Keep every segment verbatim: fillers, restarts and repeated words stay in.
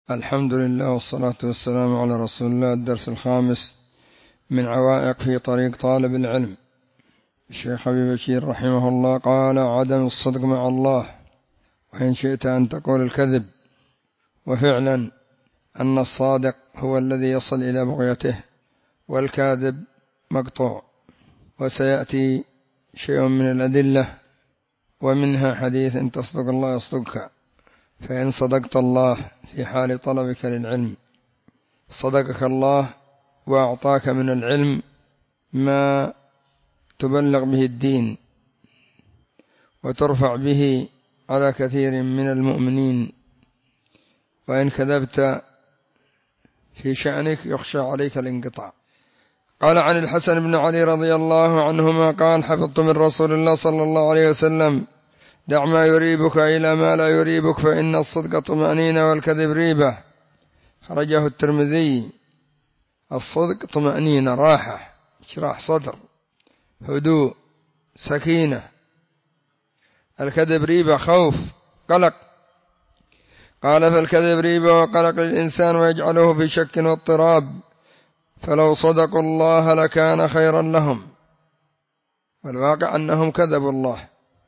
الحمد لله والصلاة والسلام على رسول الله. الدرس الخامس من عوائق في طريق طالب العلم. الشيخ أبي بشير رحمه الله قال: عدم الصدق مع الله، وإن شئت أن تقول الكذب. وفعلا أن الصادق هو الذي يصل إلى بغيته، والكاذب مقطوع. وسيأتي شيء من الأدلة، ومنها حديث: إن تصدق الله يصدقك، فإن صدقت الله في حال طلبك للعلم صدقك الله وأعطاك من العلم ما تبلغ به الدين وترفع به على كثير من المؤمنين. وإن كذبت في شأنك يخشى عليك الانقطاع. قال عن الحسن بن علي رضي الله عنهما قال: حفظت من رسول الله صلى الله عليه وسلم: دع ما يريبك إلى ما لا يريبك، فإن الصدق طمأنينة والكذب ريبة. خرجه الترمذي. الصدق طمأنينة، راحة، شراح صدر، هدوء، سكينة. الكذب ريبة، خوف، قلق. قال: فالكذب ريبة وقلق للإنسان ويجعله في شك واضطراب، فلو صدقوا الله لكان خيرا لهم، والواقع أنهم كذبوا الله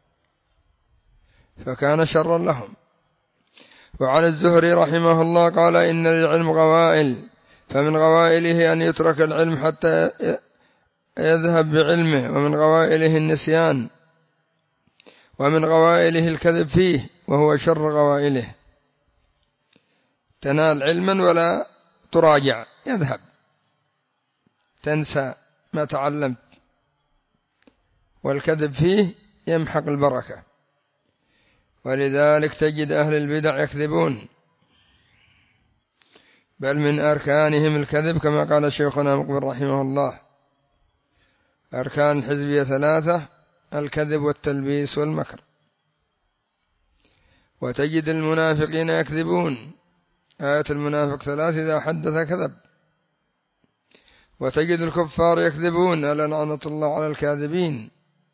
فكان شرا لهم. وعن الزهري رحمه الله قال: إن للعلم غوائل، فمن غوائله أن يترك العلم حتى يذهب بعلمه، ومن غوائله النسيان، ومن غوائله الكذب فيه، وهو شر غوائله. تنال علما ولا تراجع، يذهب، تنسى ما تعلمت. والكذب فيه يمحق البركة. ولذلك تجد أهل البدع يكذبون، بل من أركانهم الكذب، كما قال شيخنا مقبل رحمه الله: أركان الحزبية ثلاثة: الكذب والتلبيس والمكر. وتجد المنافقين يكذبون، آية المنافق ثلاث: إذا حدث كذب. وتجد الكفار يكذبون، ألا لعنة الله على الكاذبين.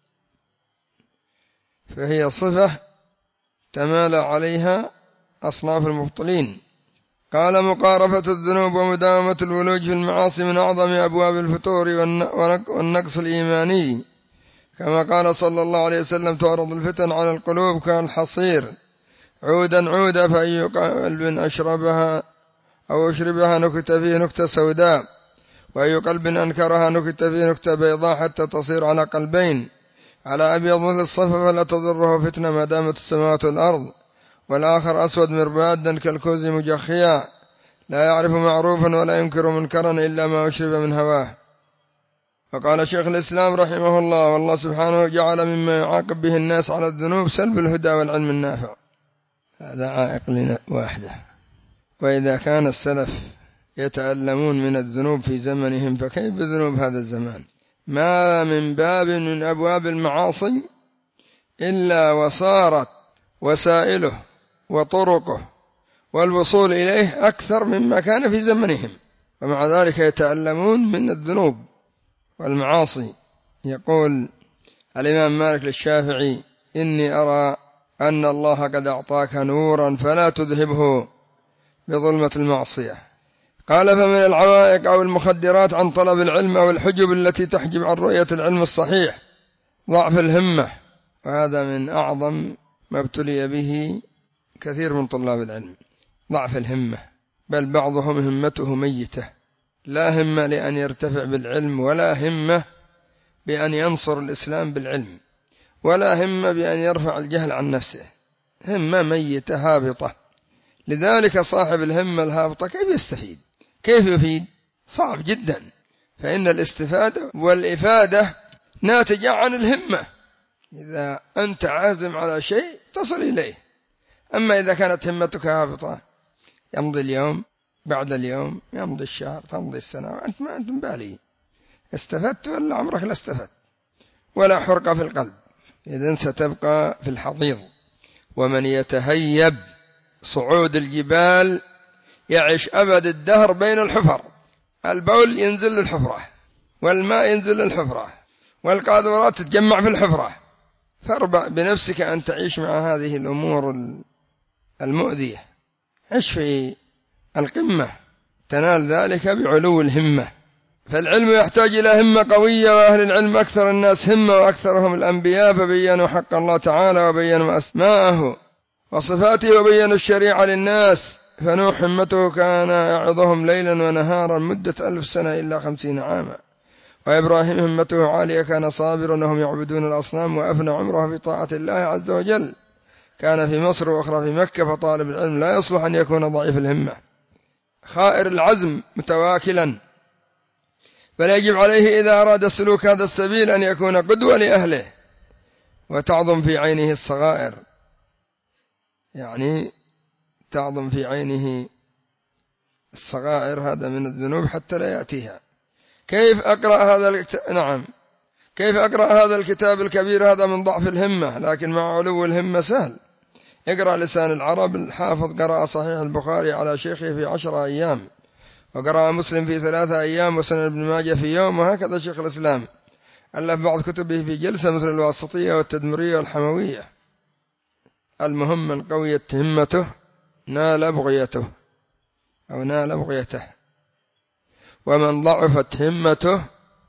فهي صفة تمالى عليها أصناف المبطلين. قال: مقارفة الذنوب ومداومة الولوج في المعاصي من أعظم أبواب الفتور والنقص الإيماني، كما قال صلى الله عليه وسلم: تعرض الفتن على القلوب كالحصير عودا عودا، فأي قلب أشربها أو أشربها نكت فيه نكتة سوداء، وأي قلب أنكرها نكت فيه نكتة بيضاء، حتى تصير على قلبين على أبيض مثل الصفا، فلا تضره فتنة ما دامت السماوات والأرض. والآخر أسود مربادا كالكوز مجخيا، لا يعرف معروفا ولا ينكر منكرا إلا ما أشرب من هواه. فقال شيخ الإسلام رحمه الله: والله سبحانه جعل مما يعاقب به الناس على الذنوب سلب الهدى والعلم النافع. هذا عائق لنا واحدة. وإذا كان السلف يتألمون من الذنوب في زمنهم، فكيف بذنوب هذا الزمان؟ ما من باب من أبواب المعاصي إلا وصارت وسائله وطرقه والوصول إليه أكثر مما كان في زمنهم، ومع ذلك يتألمون من الذنوب والمعاصي. يقول الإمام مالك للشافعي: إني أرى أن الله قد أعطاك نورا فلا تذهبه بظلمة المعصية. قال: فمن العوائق أو المخدرات عن طلب العلم أو الحجب التي تحجب عن رؤية العلم الصحيح ضعف الهمة، وهذا من أعظم ما ابتلي به كثير من طلاب العلم، ضعف الهمة. بل بعضهم همته ميتة، لا همة لأن يرتفع بالعلم، ولا همة بأن ينصر الإسلام بالعلم، ولا همة بأن يرفع الجهل عن نفسه. همة ميتة هابطة. لذلك صاحب الهمة الهابطة كيف يستفيد؟ كيف يفيد؟ صعب جدا. فإن الاستفادة والإفادة ناتجة عن الهمة. إذا أنت عازم على شيء تصل إليه. أما إذا كانت همتك هابطة، يمضي اليوم، بعد اليوم يمضي الشهر، تمضي السنة، وأنت ما أنت مبالي استفدت ولا عمرك لا استفدت، ولا حرقة في القلب. إذن ستبقى في الحضيض. ومن يتهيب صعود الجبال يعيش أبد الدهر بين الحفر. البول ينزل للحفرة، والماء ينزل للحفرة، والقاذورات تتجمع في الحفرة. فاربع بنفسك أن تعيش مع هذه الأمور المؤذية. عش في القمة، تنال ذلك بعلو الهمة. فالعلم يحتاج إلى همة قوية، وأهل العلم أكثر الناس همة وأكثرهم الأنبياء، فبينوا حق الله تعالى وبينوا أسماءه وصفاته وبينوا الشريعة للناس. فنوح همته كان يعظهم ليلا ونهارا مدة ألف سنة إلا خمسين عاما. وإبراهيم همته عالية كان صابرا وهم يعبدون الأصنام، وأفنى عمره في طاعة الله عز وجل. كان في مصر وأخرى في مكة. فطالب العلم لا يصلح أن يكون ضعيف الهمة خائر العزم متواكلا، بل يجب عليه إذا أراد السلوك هذا السبيل أن يكون قدوة لأهله وتعظم في عينه الصغائر، يعني تعظم في عينه الصغائر هذا من الذنوب حتى لا يأتيها. كيف أقرأ هذا الكتاب؟ نعم، كيف أقرأ هذا الكتاب الكبير؟ هذا من ضعف الهمة، لكن مع علو الهمة سهل. اقرأ لسان العرب. الحافظ قرأ صحيح البخاري على شيخه في عشرة أيام، وقرأ مسلم في ثلاثة أيام، وسنن ابن ماجه في يوم، وهكذا شيخ الإسلام ألف بعض كتبه في جلسة مثل الواسطية والتدمرية والحموية. المهم من قويت همته نال بغيته أو نال بغيته، ومن ضعفت همته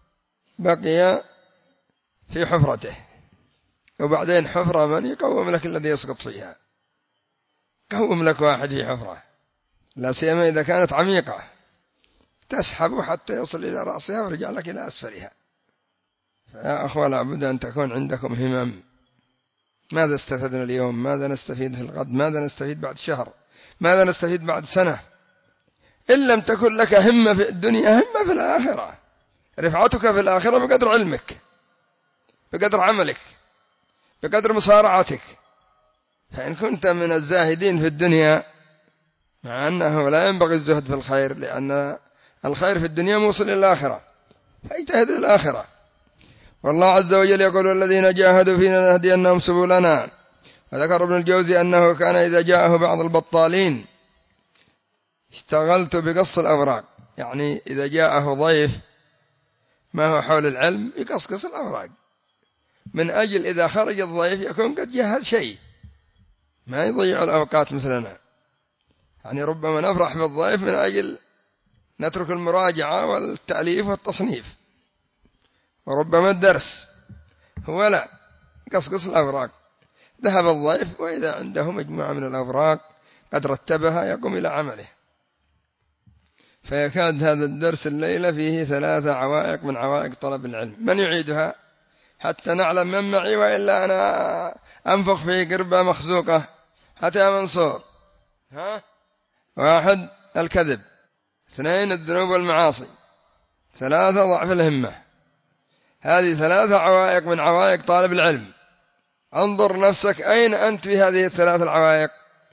بقي في حفرته. وبعدين حفرة من يقوم لك الذي يسقط فيها؟ قوم لك واحد في حفرة، لا سيما إذا كانت عميقة، تسحب حتى يصل إلى رأسها ورجع لك إلى أسفلها. فيا أخوة لابد أن تكون عندكم همم. ماذا استفدنا اليوم؟ ماذا نستفيد في الغد؟ ماذا نستفيد بعد شهر؟ ماذا نستفيد بعد سنة؟ إن لم تكن لك همة في الدنيا همة في الآخرة. رفعتك في الآخرة بقدر علمك، بقدر عملك، بقدر مصارعتك. فإن كنت من الزاهدين في الدنيا، مع أنه لا ينبغي الزهد في الخير، لأن الخير في الدنيا موصل إلى الآخرة، فاجتهد للآخرة. والله عز وجل يقول الذين جاهدوا فينا نهدينهم سبلنا. وذكر ابن الجوزي أنه كان إذا جاءه بعض البطالين اشتغلت بقص الأوراق، يعني إذا جاءه ضيف ما هو حول العلم يقصقص الأوراق، من أجل إذا خرج الضيف يكون قد جهز شيء، ما يضيع الأوقات مثلنا. يعني ربما نفرح بالضيف من أجل نترك المراجعة والتأليف والتصنيف، وربما الدرس، هو لا، قصقص الأوراق. ذهب الضيف وإذا عنده مجموعة من الأوراق قد رتبها يقوم إلى عمله. فيكاد هذا الدرس الليلة فيه ثلاثة عوائق من عوائق طلب العلم. من يعيدها حتى نعلم من معي، وإلا أنا أنفخ في قربة مخزوقة. حتى يا منصور. ها؟ واحد الكذب، اثنين الذنوب والمعاصي، ثلاثة ضعف الهمة. هذه ثلاثة عوائق من عوائق طالب العلم. انظر نفسك أين أنت في هذه الثلاث العوائق.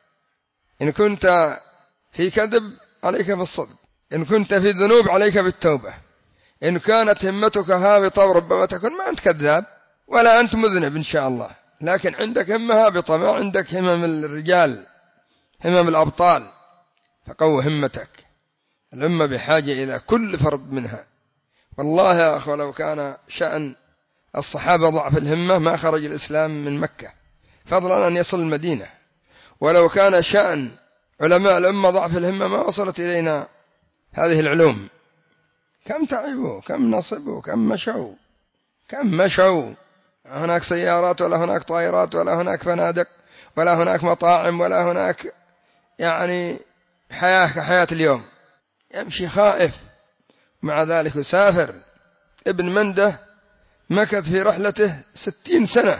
إن كنت في كذب عليك بالصدق، إن كنت في ذنوب عليك بالتوبة. إن كانت همتك هابطة وربما تكون ما أنت كذاب ولا أنت مذنب إن شاء الله، لكن عندك همة هابطة، ما عندك همم الرجال، همم الأبطال، فقو همتك. الأمة بحاجة إلى كل فرد منها. والله يا أخوة لو كان شأن الصحابة ضعف الهمة ما خرج الإسلام من مكة، فضلا أن يصل المدينة. ولو كان شأن علماء الأمة ضعف الهمة ما وصلت إلينا هذه العلوم. كم تعبوا، كم نصبوا، كم مشوا، كم مشوا. هناك سيارات ولا هناك طائرات ولا هناك فنادق ولا هناك مطاعم ولا هناك يعني حياة كحياة اليوم. يمشي خائف، مع ذلك يسافر. ابن منده مكث في رحلته ستين سنة،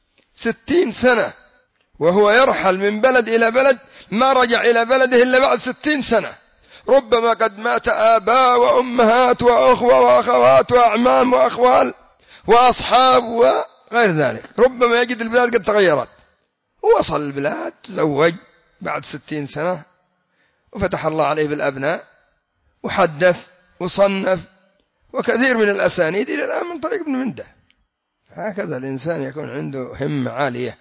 ستين سنة، وهو يرحل من بلد إلى بلد، ما رجع إلى بلده إلا بعد ستين سنة. ربما قد مات آباء وأمهات وأخوة وأخوات وأعمام وأخوال وأصحاب وغير ذلك. ربما يجد البلاد قد تغيرت. ووصل البلاد، تزوج بعد ستين سنة، وفتح الله عليه بالأبناء، وحدث وصنف، وكثير من الأسانيد إلى الآن من طريق ابن منده. هكذا الإنسان يكون عنده همة عالية،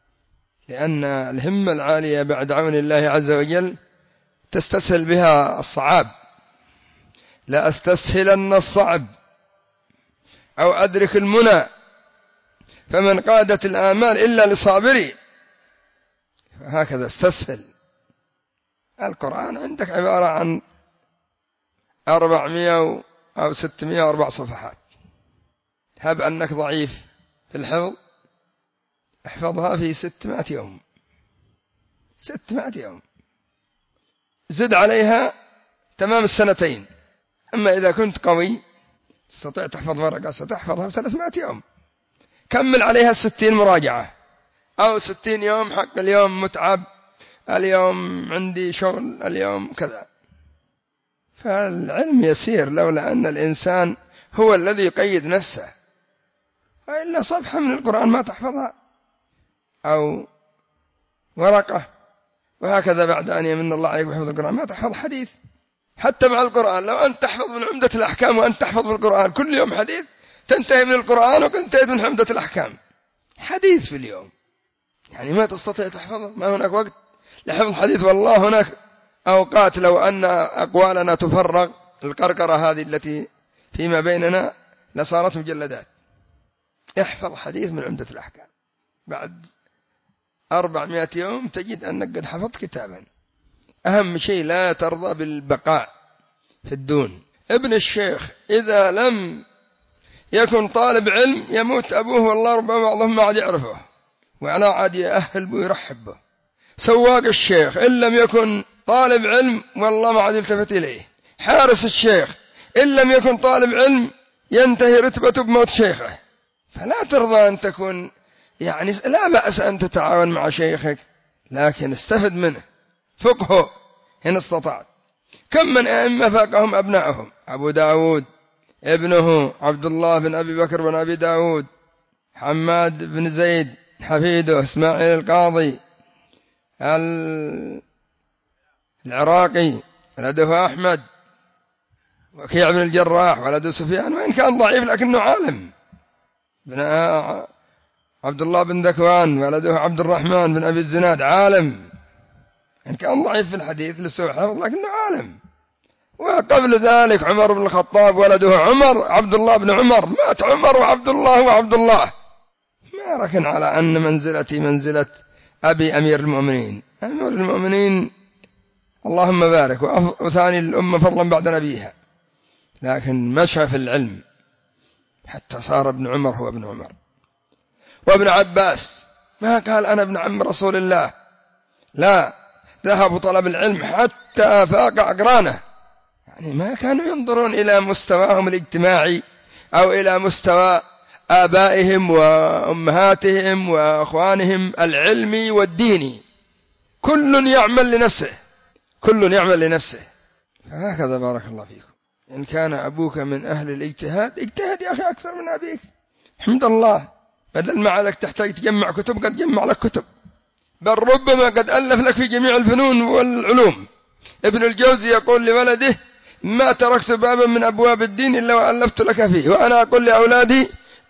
لأن الهمة العالية بعد عون الله عز وجل تستسهل بها الصعاب. لا أستسهلن الصعب أو أدرك المنى، فمن قادت الآمال إلا لصابري. فهكذا استسهل القرآن عندك عبارة عن أربعمائة أو ستمائة وأربع صفحات، هب أنك ضعيف في الحفظ احفظها في ستمائة يوم، ستمائة يوم زد عليها تمام السنتين. أما إذا كنت قوي تستطيع تحفظ ورقة ستحفظها في ثلاثمائة يوم، كمل عليها ستين مراجعة أو ستين يوم حق اليوم متعب، اليوم عندي شغل، اليوم كذا. فالعلم يسير لولا أن الإنسان هو الذي يقيد نفسه، وإلا صفحة من القرآن ما تحفظها أو ورقة. وهكذا بعد أن يمن الله عليك بحفظ القرآن ما تحفظ حديث حتى مع القرآن. لو أنت تحفظ من عمدة الأحكام وأنت تحفظ في القرآن كل يوم حديث، تنتهي من القرآن وتنتهي من عمدة الأحكام حديث في اليوم، يعني ما تستطيع تحفظه، ما هناك وقت لحفظ حديث. والله هناك أوقات لو أن أقوالنا تفرغ القرقرة هذه التي فيما بيننا لصارت مجلدات. احفظ حديث من عمدة الأحكام، بعد أربعمائة يوم تجد أنك قد حفظت كتابا. أهم شيء لا ترضى بالبقاء في الدون. ابن الشيخ إذا لم يكن طالب علم يموت أبوه والله ربما بعضهم ما عاد يعرفه وعلى عاد يأهل به ويرحب به. سواق الشيخ إن لم يكن طالب علم والله ما عاد يلتفت إليه. حارس الشيخ إن لم يكن طالب علم ينتهي رتبته بموت شيخه. فلا ترضى أن تكون، يعني لا بأس أن تتعاون مع شيخك لكن استفد منه، فقهه إن استطعت. كم من أئمة فاقهم أبنائهم، أبو داود ابنه عبد الله بن أبي بكر بن أبي داود، حماد بن زيد حفيده، إسماعيل القاضي العراقي ولده أحمد، وكيع بن الجراح ولده سفيان، وإن كان ضعيف لكنه عالم، بن عبد الله بن ذكوان ولده عبد الرحمن بن أبي الزناد عالم، إن كان ضعيف في الحديث لسوء حفظ لكنه عالم. وقبل ذلك عمر بن الخطاب ولده عمر عبد الله بن عمر، مات عمر وعبد الله وعبد الله، ما ركن على أن منزلتي منزلة أبي أمير المؤمنين. أمير المؤمنين اللهم بارك، وثاني الأمة فضلا بعد نبيها، لكن مشى في العلم حتى صار ابن عمر هو ابن عمر. وابن عباس ما قال أنا ابن عم رسول الله، لا، ذهبوا طلب العلم حتى فاق أقرانه، يعني ما كانوا ينظرون إلى مستواهم الاجتماعي أو إلى مستوى آبائهم وأمهاتهم وأخوانهم العلمي والديني، كل يعمل لنفسه، كل يعمل لنفسه. فهكذا بارك الله فيكم. إن كان أبوك من أهل الاجتهاد اجتهد يا أخي أكثر من أبيك، حمد الله، بدل ما عليك تحتاج تجمع كتب قد جمع لك كتب، بل ربما قد ألف لك في جميع الفنون والعلوم. ابن الجوزي يقول لولده ما تركت بابا من أبواب الدين إلا وألفت لك فيه، وأنا أقول لأولادي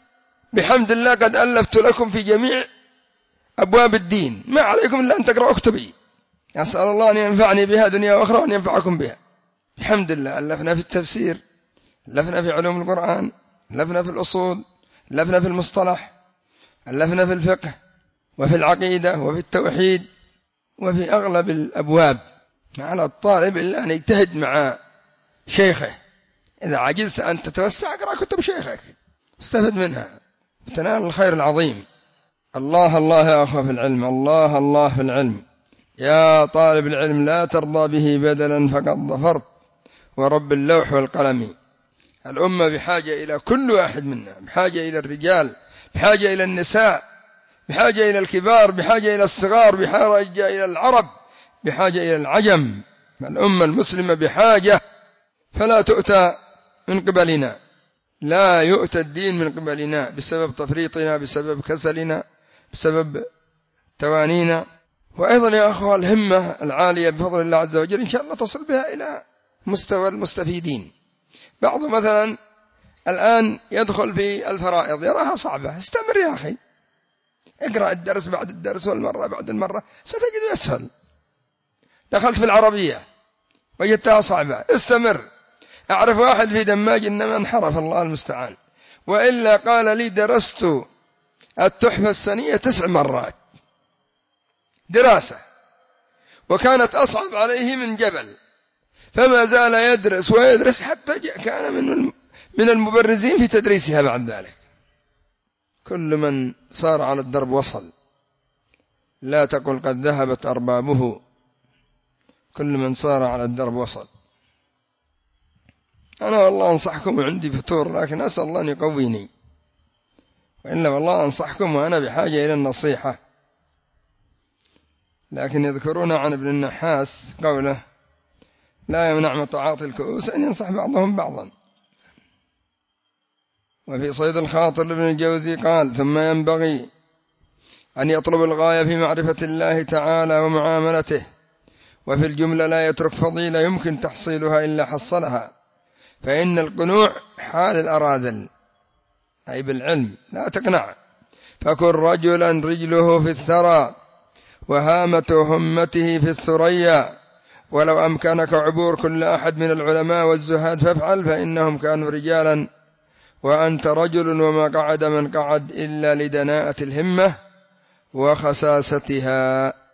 بحمد الله قد ألفت لكم في جميع أبواب الدين، ما عليكم إلا أن تقرأوا كتبي، أسأل الله أن ينفعني بها دنيا وأخرى وأن ينفعكم بها. الحمد لله ألفنا في التفسير، ألفنا في علوم القرآن، ألفنا في الأصول، ألفنا في المصطلح، ألفنا في الفقه وفي العقيدة وفي التوحيد وفي أغلب الأبواب. على الطالب إلا أن يجتهد مع شيخه، إذا عجزت أن تتوسع اقرأ كتب شيخك استفد منها وتنال الخير العظيم. الله الله يا أخوة في العلم، الله الله في العلم. يا طالب العلم لا ترضى به بدلا فقد ظفرت ورب اللوح والقلم. الأمة بحاجة إلى كل واحد منا، بحاجة إلى الرجال، بحاجة إلى النساء، بحاجة إلى الكبار، بحاجة إلى الصغار، بحاجة إلى العرب، بحاجة إلى العجم. الأمة المسلمة بحاجة، فلا تؤتى من قبلنا، لا يؤتى الدين من قبلنا بسبب تفريطنا، بسبب كسلنا، بسبب توانينا. وأيضا يا أخوة الهمة العالية بفضل الله عز وجل إن شاء الله تصل بها إلى مستوى المستفيدين. بعض مثلا الآن يدخل في الفرائض يراها صعبة، استمر يا أخي، اقرأ الدرس بعد الدرس والمرة بعد المرة ستجد يسهل. دخلت في العربية وجدتها صعبة، استمر. أعرف واحد في دماج إنما انحرف الله المستعان، وإلا قال لي درست التحفة السنية تسع مرات دراسة، وكانت أصعب عليه من جبل، فما زال يدرس ويدرس حتى كان من من المبرزين في تدريسها بعد ذلك. كل من صار على الدرب وصل، لا تقل قد ذهبت أربابه، كل من صار على الدرب وصل. أنا والله أنصحكم، عندي فتور لكن أسأل الله أن يقويني، وإلا والله أنصحكم وأنا بحاجة إلى النصيحة. لكن يذكرون عن ابن النحاس قوله: لا يمنع متعاطي الكؤوس أن ينصح بعضهم بعضا. وفي صيد الخاطر لابن الجوزي قال: ثم ينبغي أن يطلب الغاية في معرفة الله تعالى ومعاملته، وفي الجملة لا يترك فضيلة يمكن تحصيلها إلا حصلها، فإن القنوع حال الأراذل، أي بالعلم لا تقنع، فكن رجلا رجله في الثرى وهامة همته في الثريا، ولو أمكنك عبور كل أحد من العلماء والزهاد فافعل، فإنهم كانوا رجالا وأنت رجل، وما قعد من قعد إلا لدناءة الهمة وخساستها.